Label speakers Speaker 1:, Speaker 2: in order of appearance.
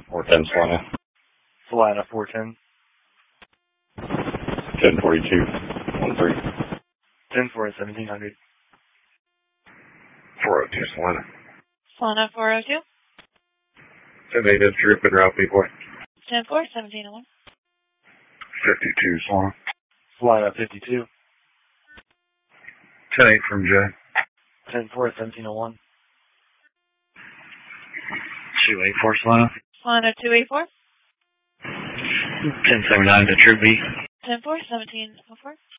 Speaker 1: 410 Salina.
Speaker 2: Salina 410.
Speaker 1: 1042. 13.
Speaker 2: 10-4, 1700.
Speaker 1: 402 Salina.
Speaker 3: Salina 402.
Speaker 1: 10-8 is Troop and Ralph boy.
Speaker 3: 10-4, 1701.
Speaker 1: 52 Salina.
Speaker 2: Salina 52.
Speaker 1: 10-8 from Jay.
Speaker 2: 10-4, 1701.
Speaker 1: 284 Salina.
Speaker 3: Salina 284.
Speaker 1: 1079 to Troop B.
Speaker 3: 10-4, 1704.